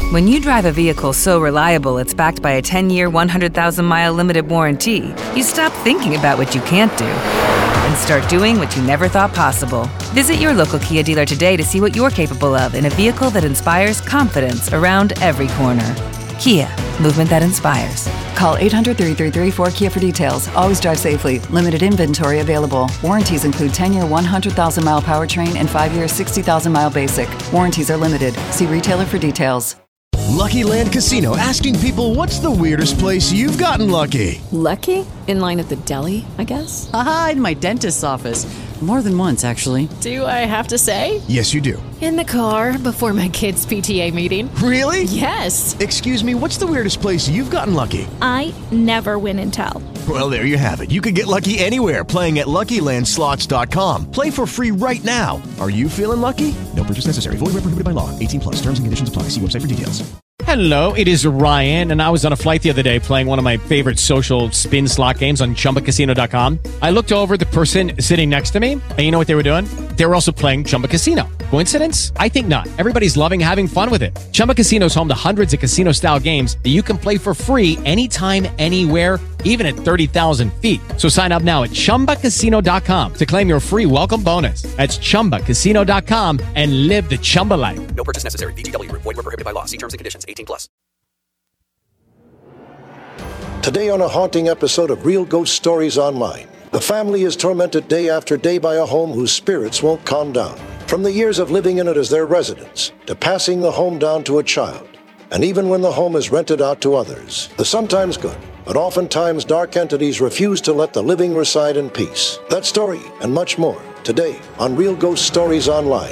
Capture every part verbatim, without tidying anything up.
When you drive a vehicle so reliable it's backed by a ten-year, one hundred thousand mile limited warranty, you stop thinking about what you can't do and start doing what you never thought possible. Visit your local Kia dealer today to see what you're capable of in a vehicle that inspires confidence around every corner. Kia, movement that inspires. Call eight hundred, three three three, four K I A for details. Always drive safely. Limited inventory available. Warranties include ten-year, one hundred thousand mile powertrain and five-year, sixty thousand mile basic. Warranties are limited. See retailer for details. Lucky Land Casino, asking people, what's the weirdest place you've gotten lucky? Lucky? In line at the deli, I guess? Aha, in my dentist's office. More than once, actually. Do I have to say? Yes, you do. In the car before my kids' P T A meeting. Really? Yes. Excuse me, what's the weirdest place you've gotten lucky? I never win and tell. Well, there you have it. You can get lucky anywhere, playing at Lucky Land Slots dot com. Play for free right now. Are you feeling lucky? No purchase necessary. Void where prohibited by law. eighteen plus. Terms and conditions apply. See website for details. Hello, it is Ryan, and I was on a flight the other day playing one of my favorite social spin slot games on Chumba Casino dot com. I looked over at the person sitting next to me, and you know what they were doing? They were also playing Chumba Casino. Coincidence? I think not. Everybody's loving having fun with it. Chumba Casino is home to hundreds of casino-style games that you can play for free anytime, anywhere, even at thirty thousand feet. So sign up now at Chumba Casino dot com to claim your free welcome bonus. That's Chumba Casino dot com and live the Chumba life. No purchase necessary. V G W. Void where prohibited by law. See terms and conditions. eighteen plus. Today on a haunting episode of Real Ghost Stories Online, the family is tormented day after day by a home whose spirits won't calm down. From the years of living in it as their residence, to passing the home down to a child, and even when the home is rented out to others, the sometimes good, but oftentimes dark entities refuse to let the living reside in peace. That story and much more today on Real Ghost Stories Online.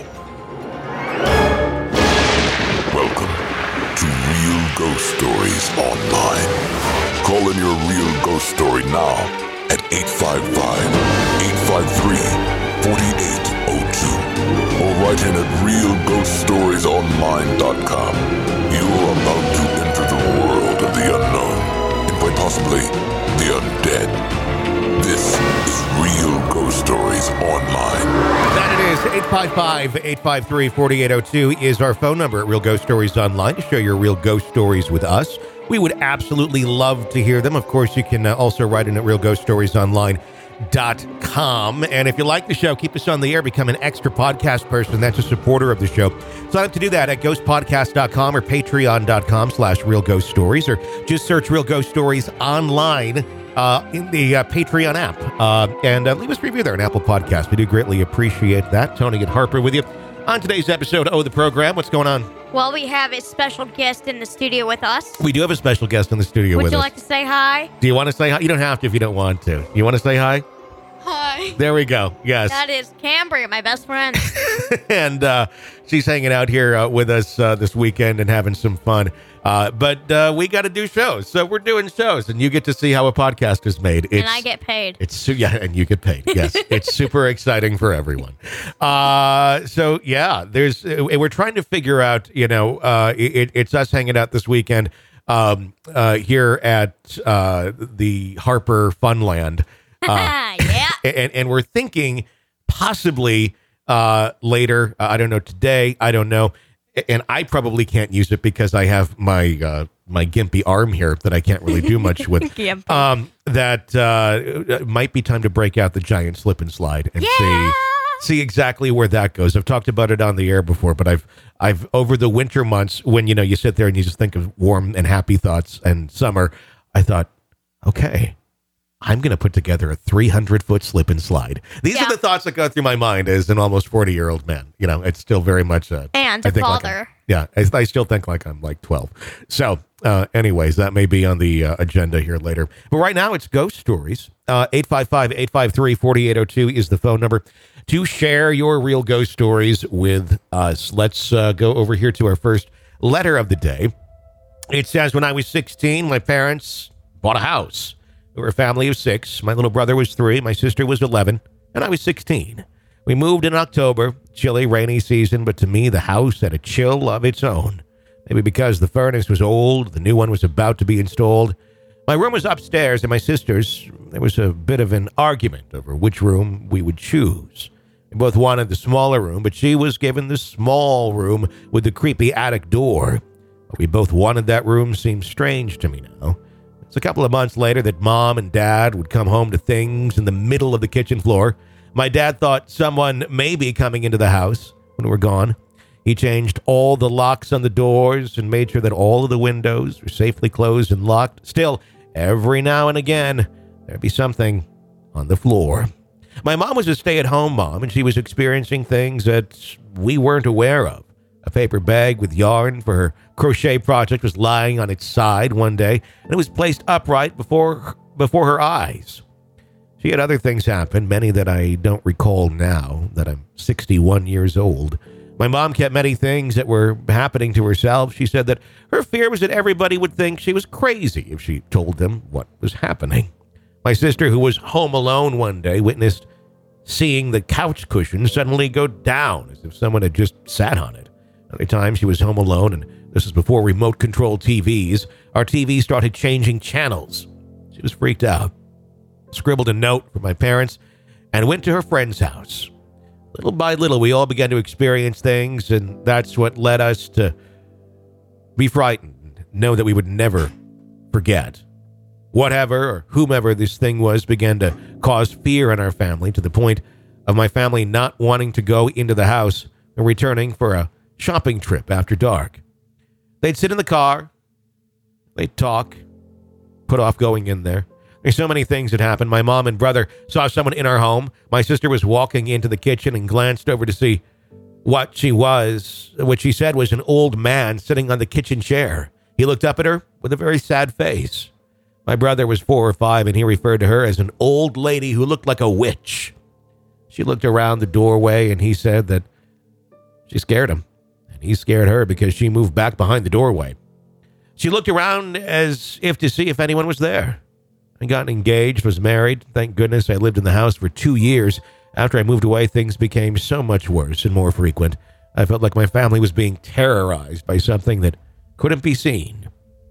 Welcome to Real Ghost Stories Online. Call in your real ghost story now at eight five five, eight five three, four eight zero two or write in at real ghost stories online dot com. You are about to enter the world of the unknown and quite possibly the undead. This is Real Ghost Stories Online. That it is. eight five five, eight five three, four eight zero two is our phone number at Real Ghost Stories Online to share your real ghost stories with us. We would absolutely love to hear them. Of course, you can uh, also write in at real ghost stories online dot com. And if you like the show, keep us on the air, become an extra podcast person. That's a supporter of the show. Sign up to do that at ghost podcast dot com or patreon dot com slash real ghost stories, or just search Real Ghost Stories Online uh, in the uh, Patreon app. Uh, and uh, leave us a review there on Apple Podcasts. We do greatly appreciate that. Tony and Harper with you. On today's episode of the program, what's going on? Well, we have a special guest in the studio with us. We do have a special guest in the studio Would with us. Would you like to say hi? Do you want to say hi? You don't have to if you don't want to. You want to say hi? Hi. There we go. Yes. That is Cambria, my best friend. and uh, she's hanging out here uh, with us uh, this weekend and having some fun. Uh, but uh, we got to do shows. So we're doing shows, and you get to see how a podcast is made. It's, and I get paid. It's Yeah, and you get paid. Yes. It's super exciting for everyone. Uh, so, yeah, there's. we're trying to figure out, you know, uh, it, it's us hanging out this weekend um, uh, here at uh, the Harper Funland. Uh, yeah. And, and we're thinking possibly uh, later, uh, I don't know, today, I don't know. And I probably can't use it because I have my uh, my gimpy arm here that I can't really do much with. um, that uh, might be time to break out the giant slip and slide and yeah! see see exactly where that goes. I've talked about it on the air before, but I've I've over the winter months when, you know, you sit there and you just think of warm and happy thoughts and summer, I thought, okay, I'm going to put together a three hundred foot slip and slide. These yeah. are the thoughts that go through my mind as an almost forty year old man. You know, it's still very much a, and I a think father. Like yeah. I, I still think like I'm like twelve. So uh, anyways, that may be on the uh, agenda here later. But right now it's ghost stories. Uh, eight five five, eight five three, four eight zero two is the phone number to share your real ghost stories with us. Let's uh, go over here to our first letter of the day. It says, when I was sixteen, my parents bought a house. We were a family of six. My little brother was three. My sister was eleven. And I was sixteen. We moved in October. Chilly, rainy season. But to me, the house had a chill of its own. Maybe because the furnace was old. The new one was about to be installed. My room was upstairs, and my sister's. There was a bit of an argument over which room we would choose. We both wanted the smaller room, but she was given the small room with the creepy attic door. But we both wanted that room seems strange to me now. It's a couple of months later that Mom and Dad would come home to things in the middle of the kitchen floor. My dad thought someone may be coming into the house when we were gone. He changed all the locks on the doors and made sure that all of the windows were safely closed and locked. Still, every now and again, there'd be something on the floor. My mom was a stay-at-home mom, and she was experiencing things that we weren't aware of. A paper bag with yarn for her crochet project was lying on its side one day, and it was placed upright before before her eyes. She had other things happen, many that I don't recall now that I'm sixty-one years old. My mom kept many things that were happening to herself. She said that her fear was that everybody would think she was crazy if she told them what was happening. My sister, who was home alone one day, witnessed seeing the couch cushion suddenly go down as if someone had just sat on it. Other times she was home alone, and this was before remote-controlled T Vs. Our T V started changing channels. She was freaked out, scribbled a note for my parents, and went to her friend's house. Little by little, we all began to experience things, and that's what led us to be frightened, know that we would never forget. Whatever or whomever this thing was began to cause fear in our family, to the point of my family not wanting to go into the house and returning for a shopping trip after dark. They'd sit in the car, they'd talk, put off going in there. There's so many things that happened. My mom and brother saw someone in our home. My sister was walking into the kitchen and glanced over to see what she was. What she said was an old man sitting on the kitchen chair. He looked up at her with a very sad face. My brother was four or five, and he referred to her as an old lady who looked like a witch. She looked around the doorway, and he said that she scared him, and he scared her because she moved back behind the doorway. She looked around as if to see if anyone was there. I got engaged, was married. Thank goodness I lived in the house for two years. After I moved away, things became so much worse and more frequent. I felt like my family was being terrorized by something that couldn't be seen.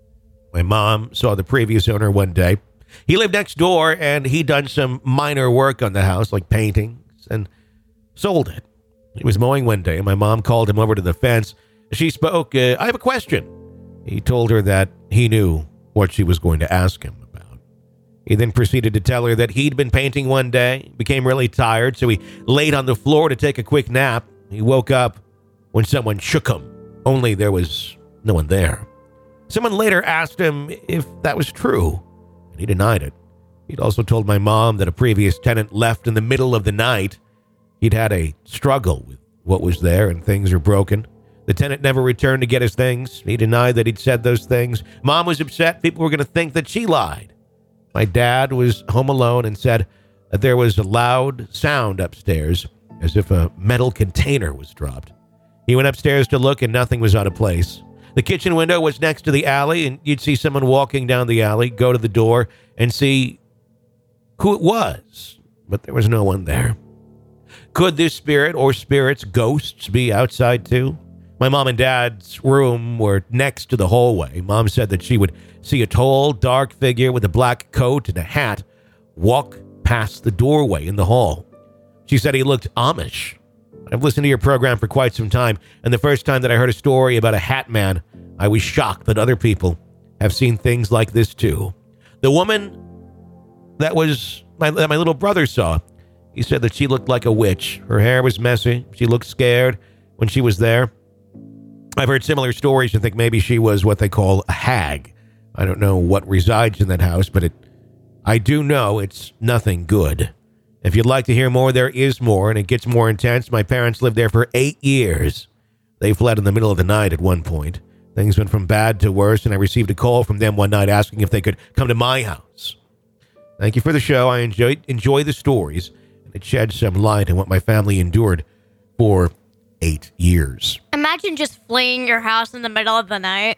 My mom saw the previous owner one day. He lived next door, and he'd done some minor work on the house, like paintings, and sold it. He was mowing one day, and my mom called him over to the fence. She spoke, uh, I have a question. He told her that he knew what she was going to ask him about. He then proceeded to tell her that he'd been painting one day, became really tired, so he laid on the floor to take a quick nap. He woke up when someone shook him, only there was no one there. Someone later asked him if that was true, and he denied it. He'd also told my mom that a previous tenant left in the middle of the night. He'd had a struggle with what was there, and things were broken. The tenant never returned to get his things. He denied that he'd said those things. Mom was upset. People were going to think that she lied. My dad was home alone and said that there was a loud sound upstairs, as if a metal container was dropped. He went upstairs to look, and nothing was out of place. The kitchen window was next to the alley, and you'd see someone walking down the alley, go to the door, and see who it was, but there was no one there. Could this spirit or spirits, ghosts, be outside too? My mom and dad's room were next to the hallway. Mom said that she would see a tall, dark figure with a black coat and a hat walk past the doorway in the hall. She said he looked Amish. I've listened to your program for quite some time, and the first time that I heard a story about a hat man, I was shocked that other people have seen things like this too. The woman that was my, that my little brother saw, he said that she looked like a witch. Her hair was messy. She looked scared when she was there. I've heard similar stories and think maybe she was what they call a hag. I don't know what resides in that house, but it, I do know it's nothing good. If you'd like to hear more, there is more, and it gets more intense. My parents lived there for eight years. They fled in the middle of the night at one point. Things went from bad to worse, and I received a call from them one night asking if they could come to my house. Thank you for the show. I enjoy, enjoy the stories, and it sheds some light on what my family endured for eight years. Imagine just fleeing your house in the middle of the night.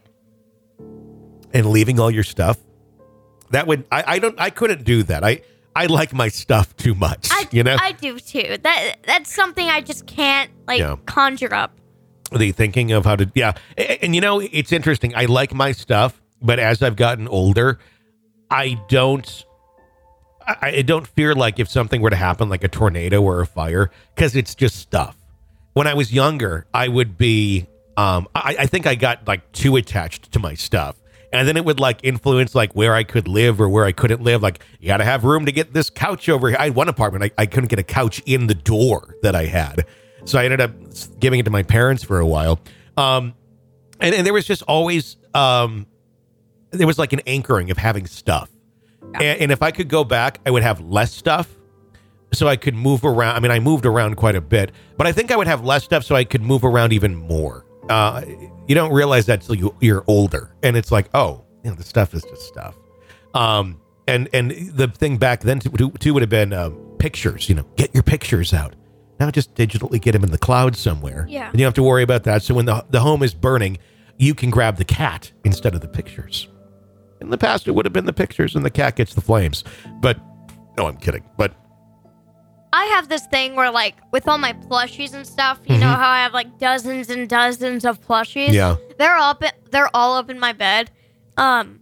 And leaving all your stuff. That would, I, I don't, I couldn't do that. I... I like my stuff too much, I, you know? I do too. That That's something I just can't, like, yeah. conjure up. The thinking of how to, yeah. And, and, you know, it's interesting. I like my stuff, but as I've gotten older, I don't, I, I don't fear like if something were to happen, like a tornado or a fire, because it's just stuff. When I was younger, I would be um, I, I think I got like too attached to my stuff. And then it would like influence like where I could live or where I couldn't live. Like, you got to have room to get this couch over here. I had one apartment. I, I couldn't get a couch in the door that I had. So I ended up giving it to my parents for a while. Um, and, and there was just always, um, there was like an anchoring of having stuff. Yeah. And, and if I could go back, I would have less stuff. So I could move around. I mean, I moved around quite a bit, but I think I would have less stuff so I could move around even more. Uh, you don't realize that until you, you're older. And it's like, oh, you know, the stuff is just stuff. Um, and, and the thing back then too, too would have been uh, pictures, you know, get your pictures out. Now just digitally get them in the cloud somewhere. Yeah. And you don't have to worry about that. So when the, the home is burning, you can grab the cat instead of the pictures. In the past, it would have been the pictures and the cat gets the flames. But, no, I'm kidding. But I have this thing where, like, with all my plushies and stuff, you mm-hmm. know how I have, like, dozens and dozens of plushies? Yeah. They're up. They're all up in my bed. Um,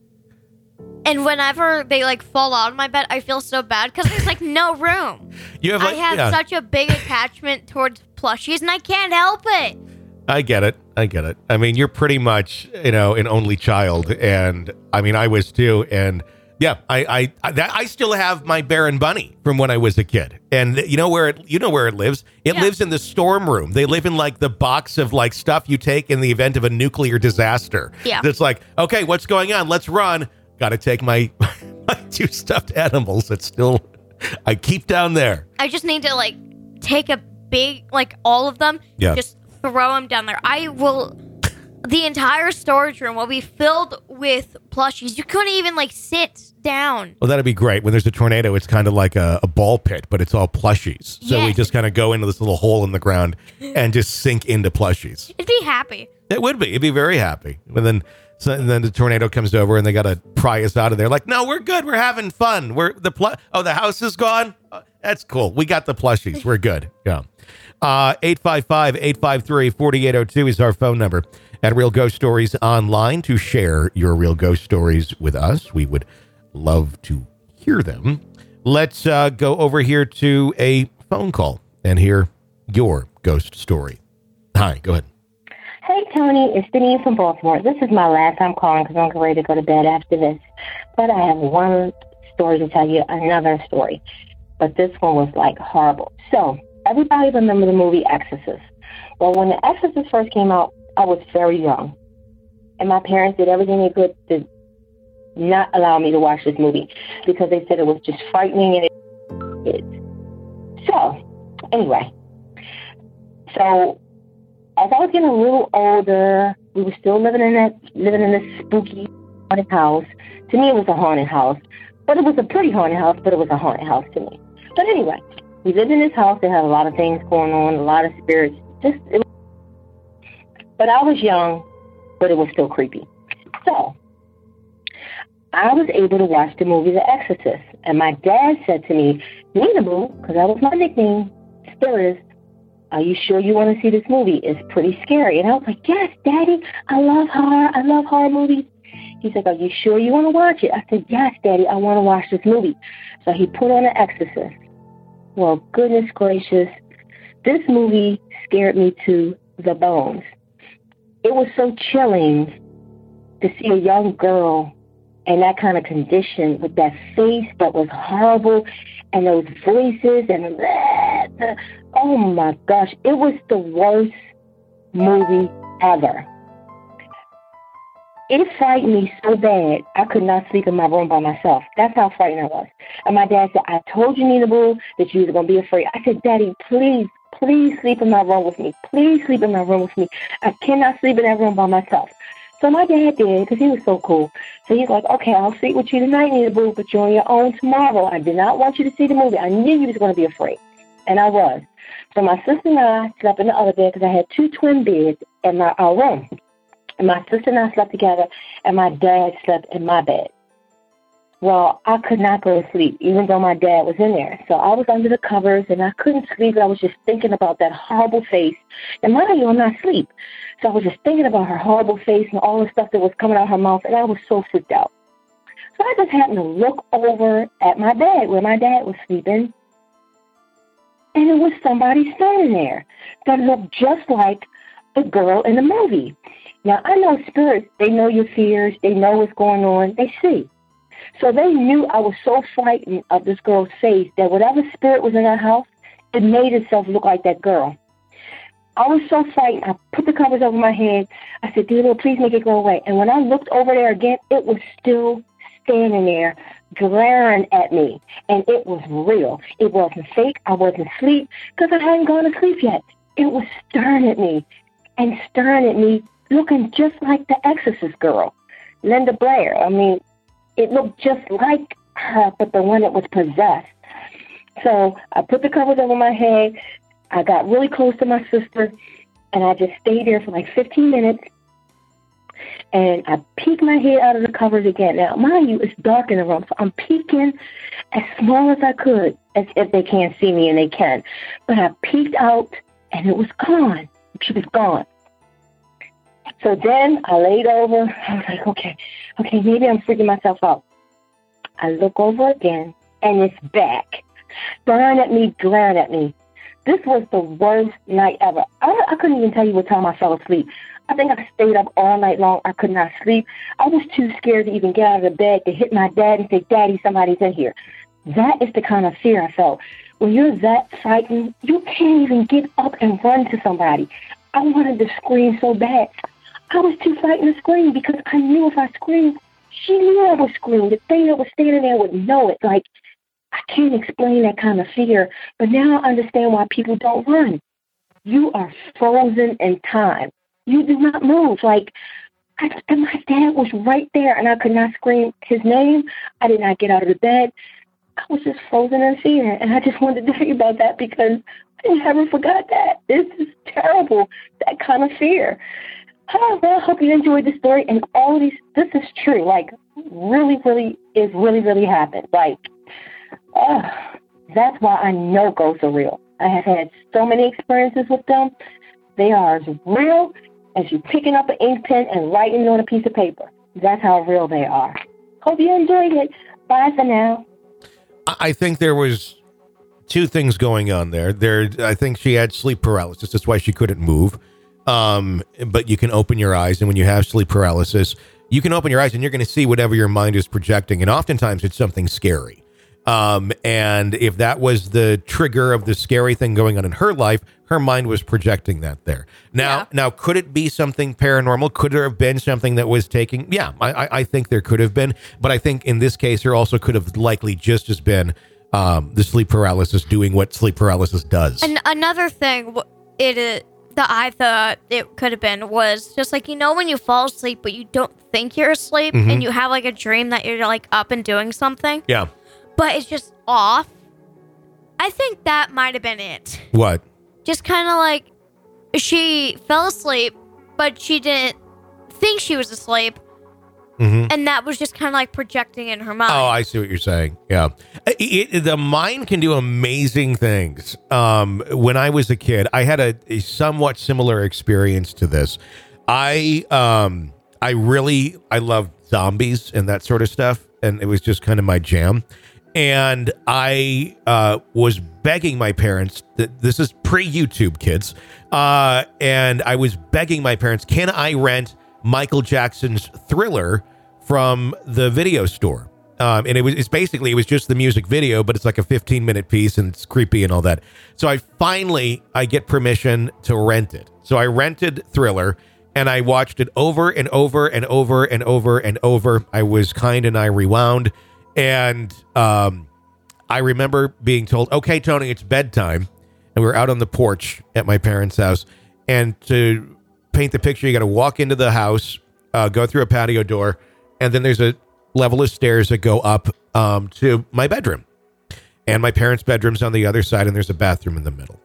and whenever they, like, fall out of my bed, I feel so bad because there's, like, no room. You have, like, I have yeah. such a big attachment towards plushies, and I can't help it. I get it. I get it. I mean, you're pretty much, you know, an only child. And, I mean, I was too. And, yeah, I I that, I still have my Baron Bunny from when I was a kid, and you know where it you know where it lives. It yeah. lives in the storm room. They live in like the box of like stuff you take in the event of a nuclear disaster. Yeah, it's like, okay, what's going on? Let's run. Got to take my my two stuffed animals that still I keep down there. I just need to like take a big like all of them. Yeah, just throw them down there. I will. The entire storage room will be filled with plushies. You couldn't even, like, sit down. Well, that'd be great. When there's a tornado, it's kind of like a, a ball pit, but it's all plushies. So yes. we just kind of go into this little hole in the ground and just sink into plushies. It'd be happy. It would be. It'd be very happy. And then so, and then the tornado comes over and they got to pry us out of there. Like, no, we're good. We're having fun. We're the pl- Oh, the house is gone? Oh, that's cool. We got the plushies. We're good. Yeah. Uh, eight five five, eight five three, four eight zero two is our phone number. At Real Ghost Stories Online to share your real ghost stories with us. We would love to hear them. Let's uh, go over here to a phone call and hear your ghost story. Hi, go ahead. Hey, Tony. It's Denise from Baltimore. This is my last time calling because I'm ready to go to bed after this. But I have one story to tell you, another story. But this one was, like, horrible. So, everybody remember the movie Exorcist. Well, when The Exorcist first came out, I was very young, and my parents did everything they could to not allow me to watch this movie because they said it was just frightening and it is. So, anyway, so as I was getting a little older, we were still living in that living in this spooky haunted house. To me, it was a haunted house, but it was a pretty haunted house, but it was a haunted house to me. But anyway, we lived in this house that had a lot of things going on, a lot of spirits. Just it was But I was young, but it was still creepy. So, I was able to watch the movie The Exorcist. And my dad said to me, Nina Boo, because that was my nickname, still is, are you sure you want to see this movie? It's pretty scary. And I was like, yes, Daddy, I love horror. I love horror movies. He's like, are you sure you want to watch it? I said, yes, Daddy, I want to watch this movie. So he put on The Exorcist. Well, goodness gracious, this movie scared me to the bones. It was so chilling to see a young girl in that kind of condition with that face that was horrible and those voices and blah, oh my gosh, it was the worst movie ever. It frightened me so bad, I could not sleep in my room by myself. That's how frightened I was. And my dad said, I told you, Nina Boo, that you were going to be afraid. I said, Daddy, please, please sleep in my room with me. Please sleep in my room with me. I cannot sleep in that room by myself. So my dad did, because he was so cool. So he's like, okay, I'll sleep with you tonight, Nina Boo, but you're on your own tomorrow. I did not want you to see the movie. I knew you was going to be afraid. And I was. So my sister and I slept in the other bed because I had two twin beds in my our room. And my sister and I slept together, and my dad slept in my bed. Well, I could not go to sleep, even though my dad was in there. So I was under the covers, and I couldn't sleep. I was just thinking about that horrible face. And mind you, I'm not asleep. So I was just thinking about her horrible face and all the stuff that was coming out of her mouth, and I was so freaked out. So I just happened to look over at my bed where my dad was sleeping, and it was somebody standing there that looked just like the girl in the movie. Now, I know spirits, they know your fears, they know what's going on, they see. So they knew I was so frightened of this girl's face that whatever spirit was in her house, it made itself look like that girl. I was so frightened, I put the covers over my head. I said, dear Lord, please make it go away. And when I looked over there again, it was still standing there, glaring at me. And it was real. It wasn't fake. I wasn't asleep because I hadn't gone to sleep yet. It was staring at me and staring at me, looking just like the Exorcist girl, Linda Blair. I mean, it looked just like her, but the one that was possessed. So I put the covers over my head. I got really close to my sister, and I just stayed there for like fifteen minutes. And I peeked my head out of the covers again. Now, mind you, it's dark in the room, so I'm peeking as small as I could, as if they can't see me, and they can. But I peeked out, and it was gone. She was gone. So then I laid over. I was like, okay, okay, maybe I'm freaking myself out. I look over again, and it's back, staring at me, glaring at me. This was the worst night ever. I, I couldn't even tell you what time I fell asleep. I think I stayed up all night long. I could not sleep. I was too scared to even get out of the bed to hit my dad and say, Daddy, somebody's in here. That is the kind of fear I felt. When you're that frightened, you can't even get up and run to somebody. I wanted to scream so bad. I was too frightened to scream because I knew if I screamed, she knew I would scream. The thing that was standing there would know it. Like, I can't explain that kind of fear, but now I understand why people don't run. You are frozen in time. You do not move. Like, I, and my dad was right there, and I could not scream his name. I did not get out of the bed. I was just frozen in fear, and I just wanted to tell you about that because I never forgot that. This is terrible, that kind of fear. Oh, well, I hope you enjoyed the story, and all of these, this is true. Like, really, really, it really, really happened. Like, oh, that's why I know ghosts are real. I have had so many experiences with them. They are as real as you picking up an ink pen and writing on a piece of paper. That's how real they are. Hope you enjoyed it. Bye for now. I think there was two things going on there. There, I think she had sleep paralysis. That's why she couldn't move. Um, but you can open your eyes, and when you have sleep paralysis, you can open your eyes, and you're going to see whatever your mind is projecting. And oftentimes, it's something scary. Um, and if that was the trigger of the scary thing going on in her life, her mind was projecting that there. Now, yeah. now, could it be something paranormal? Could there have been something that was taking? Yeah, I, I think there could have been. But I think in this case, there also could have likely just as been um, the sleep paralysis doing what sleep paralysis does. And another thing, it is. that I thought it could have been was just like, you know, when you fall asleep, but you don't think you're asleep, mm-hmm. and you have like a dream that you're like up and doing something. Yeah. But it's just off. I think that might have been it. What? Just kind of like she fell asleep, but she didn't think she was asleep. Mm-hmm. And that was just kind of like projecting in her mind. Oh, I see what you're saying. Yeah. It, it, the mind can do amazing things. Um, when I was a kid, I had a, a somewhat similar experience to this. I um, I really, I loved zombies and that sort of stuff. And it was just kind of my jam. And I uh, was begging my parents, that this is pre-YouTube, kids. Uh, and I was begging my parents, can I rent Michael Jackson's Thriller from the video store? Um, and it was, it's basically, it was just the music video, but it's like a fifteen minute piece and it's creepy and all that. So I finally, I get permission to rent it. So I rented Thriller and I watched it over and over and over and over and over. I was kind and I rewound. And um, I remember being told, okay, Tony, it's bedtime. And we were out on the porch at my parents' house. And to paint the picture, you got to walk into the house, uh, go through a patio door, and then there's a level of stairs that go up um, to my bedroom. And my parents' bedroom's on the other side, and there's a bathroom in the middle.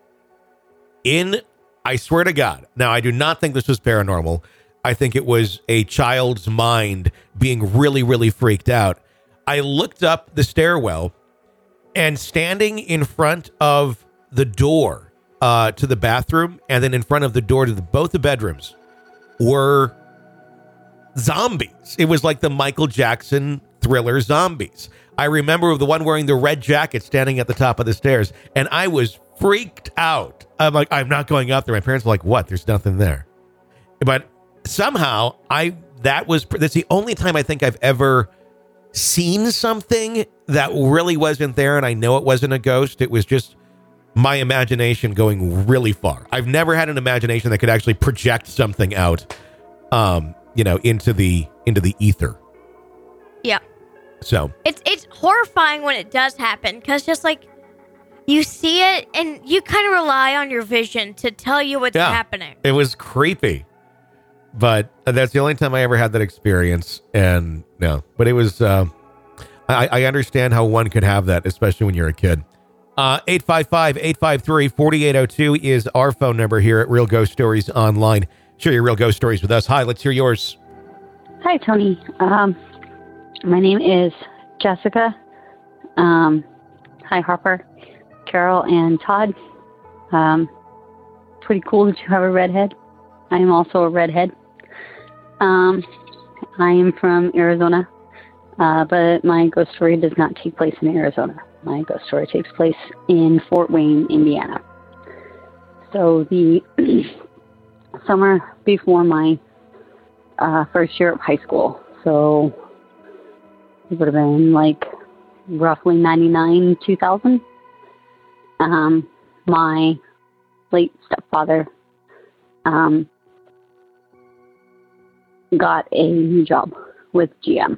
In, I swear to God, now I do not think this was paranormal. I think it was a child's mind being really, really freaked out. I looked up the stairwell, and standing in front of the door uh, to the bathroom, and then in front of the door to the, both the bedrooms, were zombies. It was like the Michael Jackson Thriller zombies. I remember the one wearing the red jacket standing at the top of the stairs, and I was freaked out. I'm like, I'm not going up there. My parents were like, what? There's nothing there. But somehow I that was that's the only time I think I've ever seen something that really wasn't there, and I know it wasn't a ghost. It was just my imagination going really far. I've never had an imagination that could actually project something out, um, you know, into the into the ether. Yeah. So it's it's horrifying when it does happen, because just like you see it and you kind of rely on your vision to tell you what's yeah, happening. It was creepy, but that's the only time I ever had that experience. And no, but it was. Uh, I, I understand how one could have that, especially when you're a kid. Uh, eight five five, eight five three, four eight zero two is our phone number here at Real Ghost Stories Online. Share your real ghost stories with us. Hi, let's hear yours. Hi, Tony. Um, my name is Jessica. Um, hi, Harper, Carol, and Todd. Um, pretty cool that you have a redhead. I am also a redhead. Um, I am from Arizona, uh, but my ghost story does not take place in Arizona. My ghost story takes place in Fort Wayne, Indiana. So the summer before my uh, first year of high school, so it would have been like roughly ninety-nine, two thousand. Um, my late stepfather um, got a new job with G M,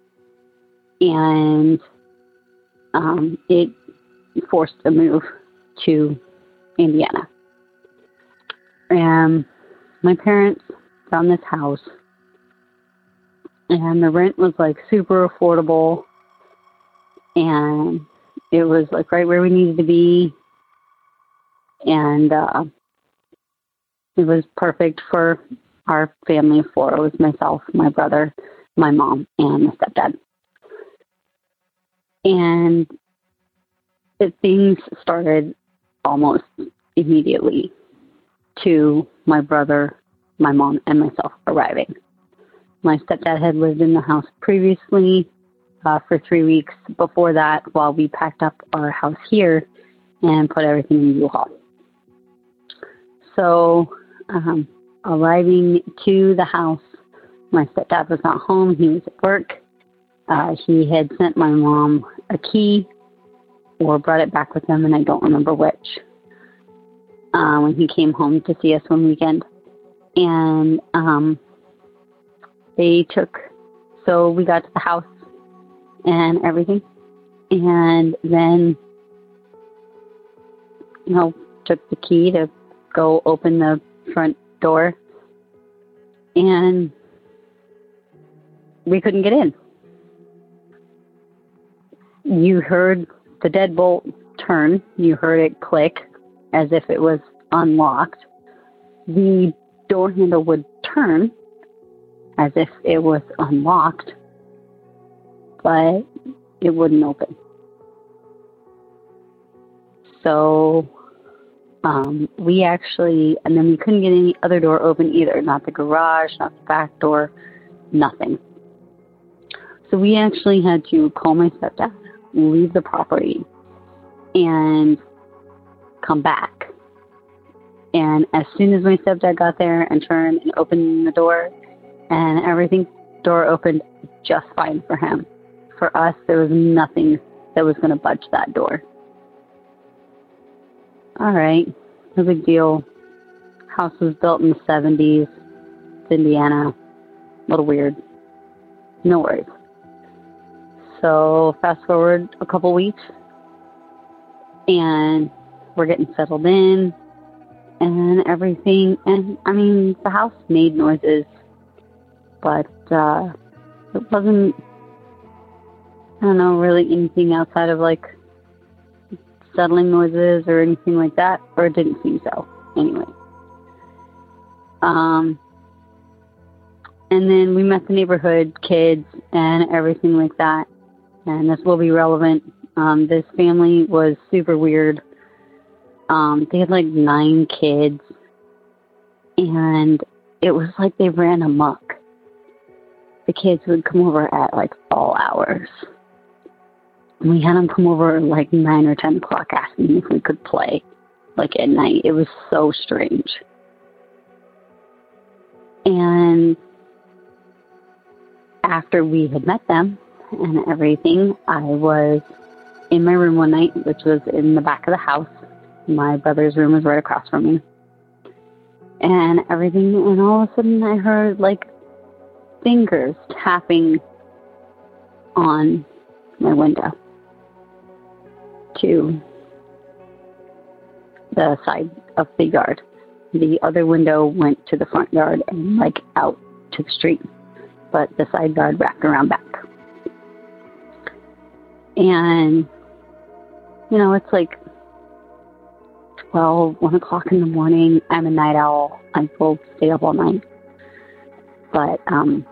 and um, it forced a move to Indiana. And my parents found this house, and the rent was like super affordable, and it was like right where we needed to be, and uh, it was perfect for our family of four. It was myself, my brother, my mom, and my stepdad. And it, things started almost immediately to my brother, my mom, and myself arriving. My stepdad had lived in the house previously uh, for three weeks before that, while we packed up our house here and put everything in the U-Haul. So um, arriving to the house, my stepdad was not home. He was at work. Uh, he had sent my mom a key or brought it back with him, and I don't remember which, uh, when he came home to see us one weekend. And um, they took, so we got to the house and everything, and then, you know, took the key to go open the front door, and we couldn't get in. You heard the deadbolt turn. You heard it click as if it was unlocked. The door handle would turn as if it was unlocked, but it wouldn't open. So um, we actually, and then we couldn't get any other door open either. Not the garage, not the back door, nothing. So we actually had to call my stepdad, leave the property, and come back. And as soon as my stepdad got there and turned and opened the door and everything, door opened just fine for him. For us, there was nothing that was going to budge that door. All right, no big deal. House was built in the seventies. It's Indiana. A little weird. No worries. So fast forward a couple weeks, and we're getting settled in and everything. And I mean, the house made noises, but uh, it wasn't, I don't know, really anything outside of like settling noises or anything like that, or it didn't seem so anyway. Um, and then we met the neighborhood kids and everything like that. And this will be relevant. Um, this family was super weird. Um, they had like nine kids, and it was like they ran amok. The kids would come over at like all hours. We had them come over at like nine or ten o'clock asking if we could play, like at night. It was so strange. And after we had met them and everything, I was in my room one night, which was in the back of the house. My brother's room was right across from me. And everything, and all of a sudden I heard like fingers tapping on my window to the side of the yard. The other window went to the front yard and like out to the street, but the side yard wrapped around back. And, you know, it's like twelve, one o'clock in the morning. I'm a night owl. I will stay up all night. But um,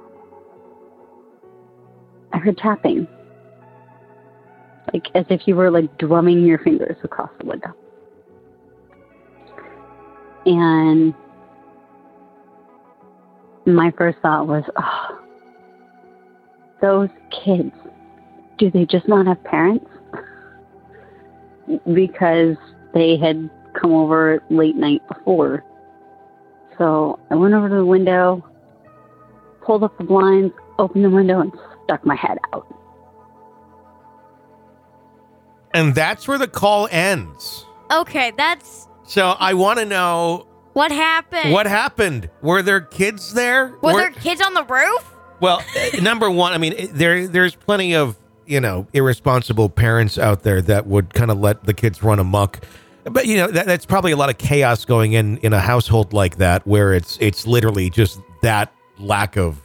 I heard tapping, like as if you were like drumming your fingers across the window. And my first thought was, oh, those kids, do they just not have parents? Because they had come over late night before. So I went over to the window, pulled up the blinds, opened the window, and stuck my head out. And that's where the call ends. Okay, that's... So I want to know... What happened? What happened? Were there kids there? Were, Were there kids on the roof? Well, number one, I mean, there there's plenty of, you know, irresponsible parents out there that would kind of let the kids run amok. But, you know, that, that's probably a lot of chaos going in in a household like that, where it's it's literally just that lack of,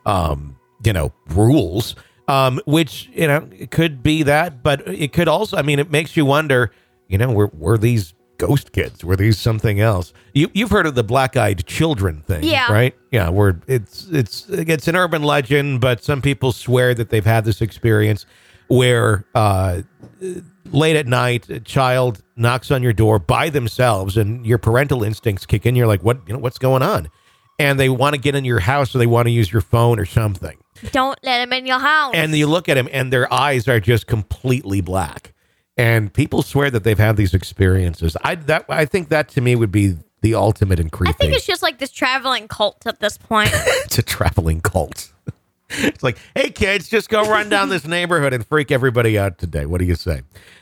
um, you know, rules, um, which, you know, it could be that. But it could also, I mean, it makes you wonder, you know, were, were these ghost kids? Were these something else? You, you've heard of the black-eyed children thing, yeah. right? Yeah, where it's, it's, it's an urban legend, but some people swear that they've had this experience where uh, late at night, a child knocks on your door by themselves, and your parental instincts kick in. You're like, what, you know, what's going on? And they want to get in your house, or they want to use your phone or something. Don't let them in your house. And you look at them, and their eyes are just completely black. And people swear that they've had these experiences. I that I think that to me would be the ultimate in creepy. I think it's just like this traveling cult at this point. It's a traveling cult. It's like, hey, kids, just go run down this neighborhood and freak everybody out today. What do you say?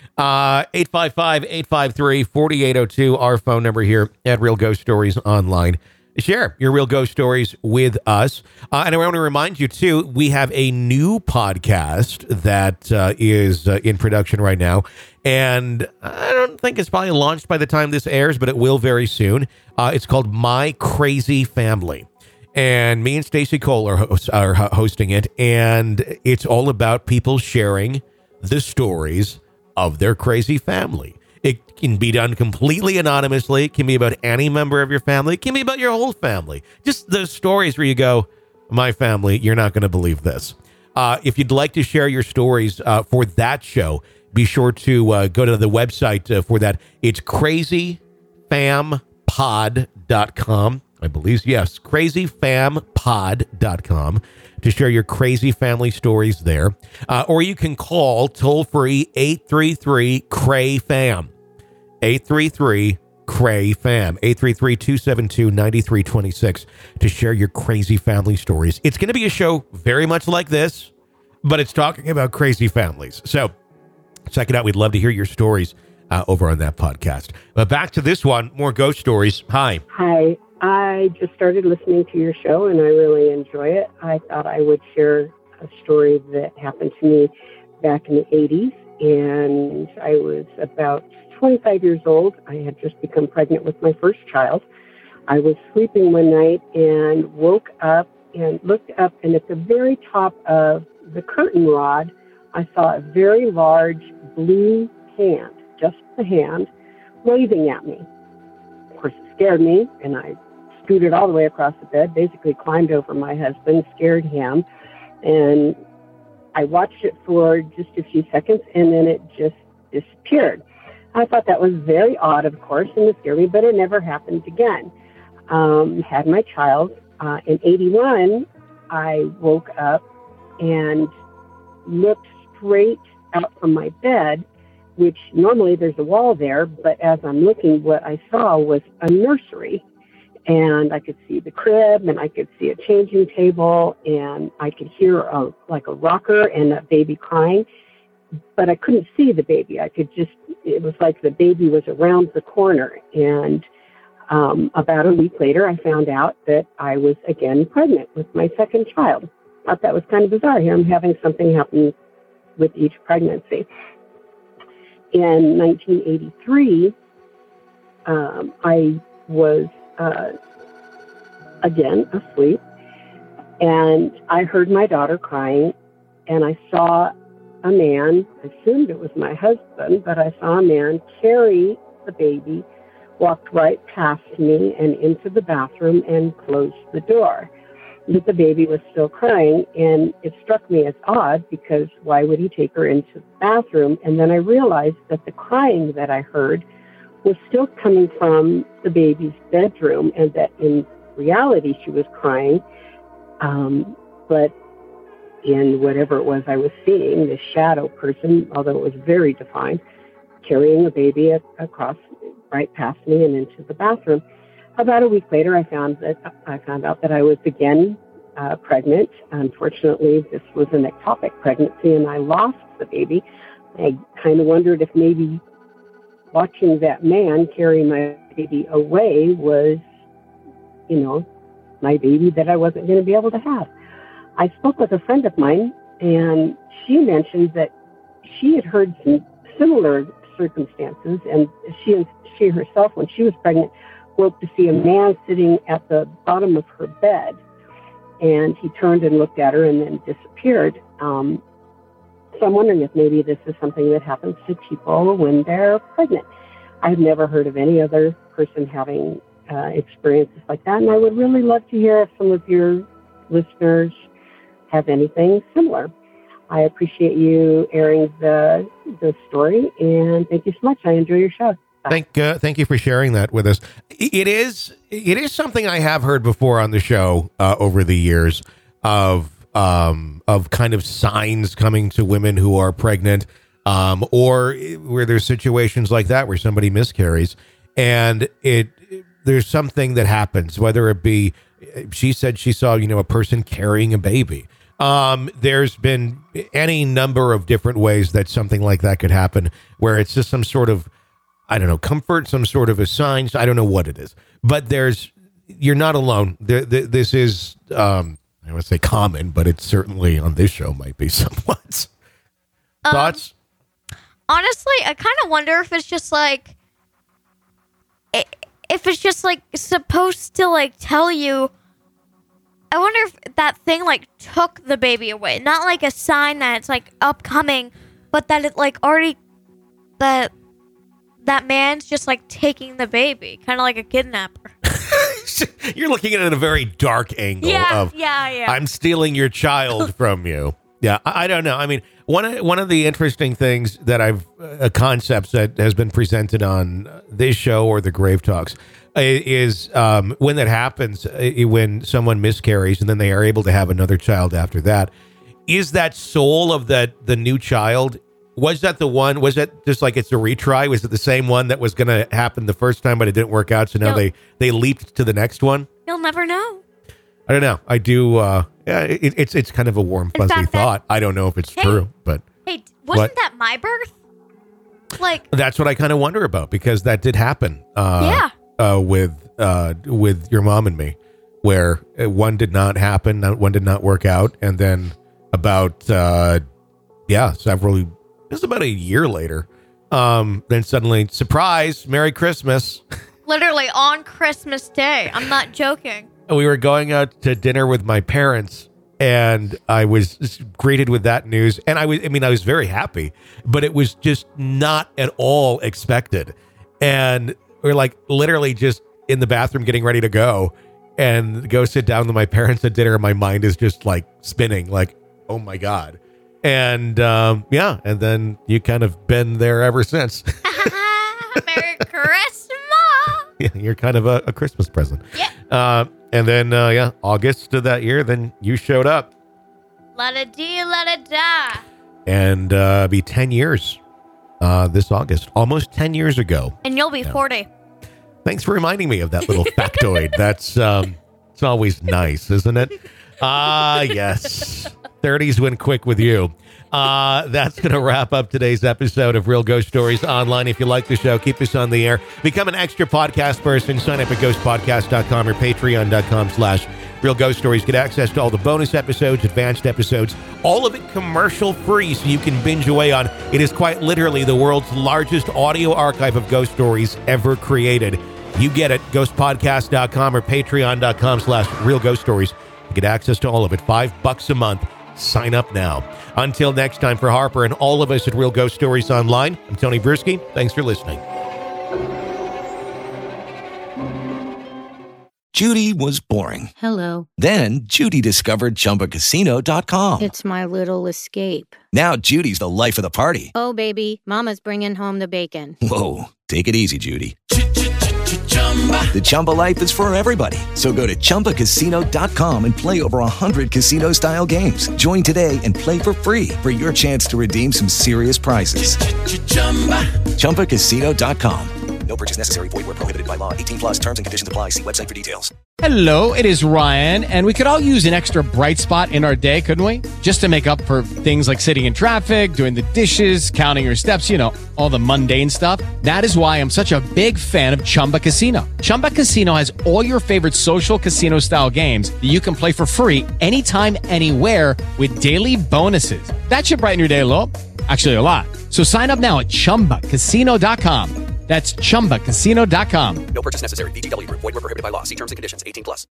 Uh, eight five five, eight five three, four eight zero two, our phone number here at Real Ghost Stories Online. Share your real ghost stories with us. Uh, and I want to remind you, too, we have a new podcast that uh, is uh, in production right now. And I don't think it's probably launched by the time this airs, but it will very soon. Uh, it's called My Crazy Family. And me and Stacey Cole are, host, are hosting it. And it's all about people sharing the stories of their crazy family. It can be done completely anonymously. It can be about any member of your family. It can be about your whole family. Just those stories where you go, my family, you're not going to believe this. Uh, if you'd like to share your stories uh, for that show, be sure to uh, go to the website uh, for that. It's crazy fam pod dot com. I believe, yes, crazy fam pod dot com to share your crazy family stories there. Uh, or you can call toll-free eight three three, C R A Y, F A M. eight three three, C R A Y, F A M. eight three three, two seven two, nine three two six to share your crazy family stories. It's going to be a show very much like this, but it's talking about crazy families. So check it out. We'd love to hear your stories uh, over on that podcast. But back to this one, more ghost stories. Hi. Hi. I just started listening to your show, and I really enjoy it. I thought I would share a story that happened to me back in the eighties, and I was about twenty-five years old. I had just become pregnant with my first child. I was sleeping one night and woke up and looked up, and at the very top of the curtain rod, I saw a very large blue hand, just a hand, waving at me. Of course, it scared me, and I scooted all the way across the bed, basically climbed over my husband, scared him, and I watched it for just a few seconds, and then it just disappeared. I thought that was very odd, of course, and it scared me, but it never happened again. Um, had my child. Uh, in eighty-one, I woke up and looked straight out from my bed, which normally there's a wall there, but as I'm looking, what I saw was a nursery. and I could see the crib, and I could see a changing table, and I could hear a, like a rocker and a baby crying, but I couldn't see the baby. I could just, it was like the baby was around the corner. And um, about a week later, I found out that I was again pregnant with my second child. I thought that was kind of bizarre. Here I'm having something happen with each pregnancy. In nineteen eighty-three, um, I was uh, again asleep, and I heard my daughter crying, and I saw a man, I assumed it was my husband, but I saw a man carry the baby, walked right past me and into the bathroom and closed the door. But the baby was still crying, and it struck me as odd because why would he take her into the bathroom? And then I realized that the crying that I heard was still coming from the baby's bedroom, and that in reality she was crying, um, but in whatever it was I was seeing, the shadow person, although it was very defined, carrying a baby a- across right past me and into the bathroom. About a week later, I found that I found out that I was again uh, pregnant. Unfortunately, this was an ectopic pregnancy, and I lost the baby. I kind of wondered if maybe watching that man carry my baby away was, you know, my baby that I wasn't going to be able to have. I spoke with a friend of mine, and she mentioned that she had heard some similar circumstances, and she she herself, when she was pregnant, woke to see a man sitting at the bottom of her bed, and he turned and looked at her and then disappeared. Um, so I'm wondering if maybe this is something that happens to people when they're pregnant. I've never heard of any other person having uh, experiences like that, and I would really love to hear if some of your listeners have anything similar. I appreciate you airing the the story, and thank you so much. I enjoy your show. Thank, uh, thank you for sharing that with us. It is, it is something I have heard before on the show uh, over the years of, um, of kind of signs coming to women who are pregnant, um, or where there's situations like that where somebody miscarries, and it, there's something that happens, whether it be, she said she saw, you know, a person carrying a baby. Um, there's been any number of different ways that something like that could happen, where it's just some sort of, I don't know, comfort, some sort of a sign. I don't know what it is, but there's, you're not alone. There, there, this is, um, I would say common, but it's certainly on this show might be somewhat. Um, Thoughts? Honestly, I kind of wonder if it's just like, if it's just like supposed to like tell you. I wonder if that thing like took the baby away, not like a sign that it's like upcoming, but that it like already that. That man's just like taking the baby, kind of like a kidnapper. You're looking at it at a very dark angle yeah, of, yeah, yeah. I'm stealing your child from you. Yeah, I, I don't know. I mean, one of, one of the interesting things that I've, uh, concepts that has been presented on this show or the Grave Talks is um, when that happens, uh, when someone miscarries and then they are able to have another child after that, is that soul of that the new child, was that the one, was that just like it's a retry? Was it the same one that was going to happen the first time, but it didn't work out, so now You'll, they, they leaped to the next one? You'll never know. I don't know. I do, uh, yeah, it, it's it's kind of a warm, fuzzy fact, thought. I don't know if it's hey, true, but... Hey, wasn't what? that my birth? Like... That's what I kind of wonder about, because that did happen. Uh, yeah. Uh, with, uh, with your mom and me, where one did not happen, one did not work out, and then about, uh, yeah, several... It was about a year later. Um, then suddenly, surprise, Merry Christmas. Literally on Christmas Day. I'm not joking. We were going out to dinner with my parents, and I was greeted with that news. And I was, I mean, I was very happy, but it was just not at all expected. And we're like literally just in the bathroom getting ready to go and go sit down with my parents at dinner. And my mind is just like spinning, like, oh my God. And, um, yeah, and then you kind of been there ever since. Merry Christmas. Yeah, you're kind of a, a Christmas present. Yeah. Uh, and then, uh, yeah, August of that year, then you showed up. Let it dee, let it die. And uh, be ten years uh, this August. Almost ten years ago. And you'll be yeah. forty. Thanks for reminding me of that little factoid. That's um, it's always nice, isn't it? Ah, yes. thirties went quick with you. Uh, that's going to wrap up today's episode of Real Ghost Stories Online. If you like the show, keep us on the air. Become an extra podcast person. Sign up at ghost podcast dot com or patreon.com slash Real Ghost Stories. Get access to all the bonus episodes, advanced episodes, all of it commercial free, so you can binge away on. It is quite literally the world's largest audio archive of ghost stories ever created. You get it. ghost podcast dot com or patreon.com slash Real Ghost Stories. You get access to all of it. Five bucks a month. Sign up now. Until next time, for Harper and all of us at Real Ghost Stories Online, I'm Tony Bruschi. Thanks for listening. Judy was boring. Hello. Then Judy discovered Chumba Casino dot com. It's my little escape. Now Judy's the life of the party. Oh, baby, mama's bringing home the bacon. Whoa, take it easy, Judy. The Chumba life is for everybody. So go to Chumba Casino dot com and play over one hundred casino-style games. Join today and play for free for your chance to redeem some serious prizes. Chumba Casino dot com. No purchase necessary. Void where prohibited by law. eighteen plus terms and conditions apply. See website for details. Hello, it is Ryan, and we could all use an extra bright spot in our day, couldn't we? Just to make up for things like sitting in traffic, doing the dishes, counting your steps, you know, all the mundane stuff. That is why I'm such a big fan of Chumba Casino. Chumba Casino has all your favorite social casino-style games that you can play for free anytime, anywhere with daily bonuses. That should brighten your day a little. Actually, a lot. So sign up now at Chumba Casino dot com. That's Chumba Casino dot com. No purchase necessary. V G W Group. Void where prohibited by law. See terms and conditions. eighteen plus.